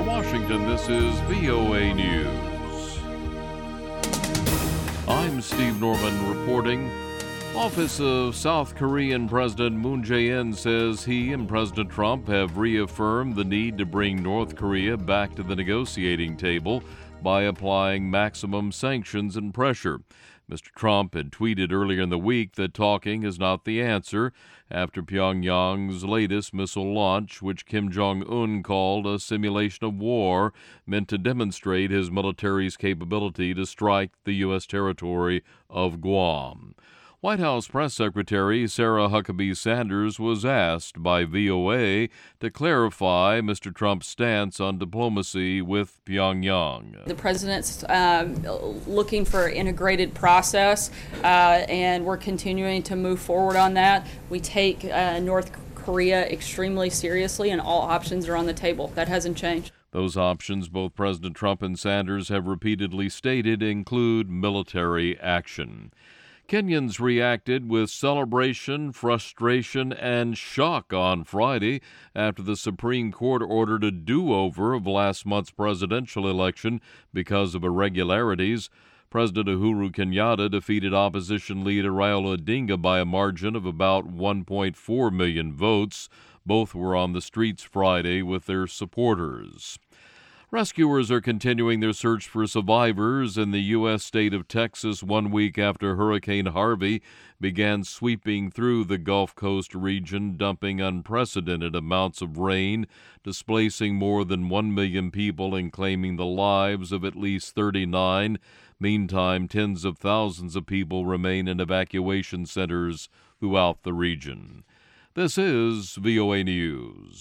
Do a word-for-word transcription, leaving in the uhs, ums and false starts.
From Washington, this is V O A News. I'm Steve Norman reporting. Office of South Korean President Moon Jae-in says he and President Trump have reaffirmed the need to bring North Korea back to the negotiating table by applying maximum sanctions and pressure. Mister Trump had tweeted earlier in the week that talking is not the answer after Pyongyang's latest missile launch, which Kim Jong-un called a simulation of war meant to demonstrate his military's capability to strike the U S territory of Guam. White House Press Secretary Sarah Huckabee Sanders was asked by V O A to clarify Mister Trump's stance on diplomacy with Pyongyang. The president's um, looking for an integrated process, uh, and we're continuing to move forward on that. We take uh, North Korea extremely seriously, and all options are on the table. That hasn't changed. Those options, both President Trump and Sanders have repeatedly stated, include military action. Kenyans reacted with celebration, frustration, and shock on Friday after the Supreme Court ordered a do-over of last month's presidential election because of irregularities. President Uhuru Kenyatta defeated opposition leader Raila Odinga by a margin of about one point four million votes. Both were on the streets Friday with their supporters. Rescuers are continuing their search for survivors in the U S state of Texas one week after Hurricane Harvey began sweeping through the Gulf Coast region, dumping unprecedented amounts of rain, displacing more than one million people and claiming the lives of at least thirty-nine. Meantime, tens of thousands of people remain in evacuation centers throughout the region. This is V O A News.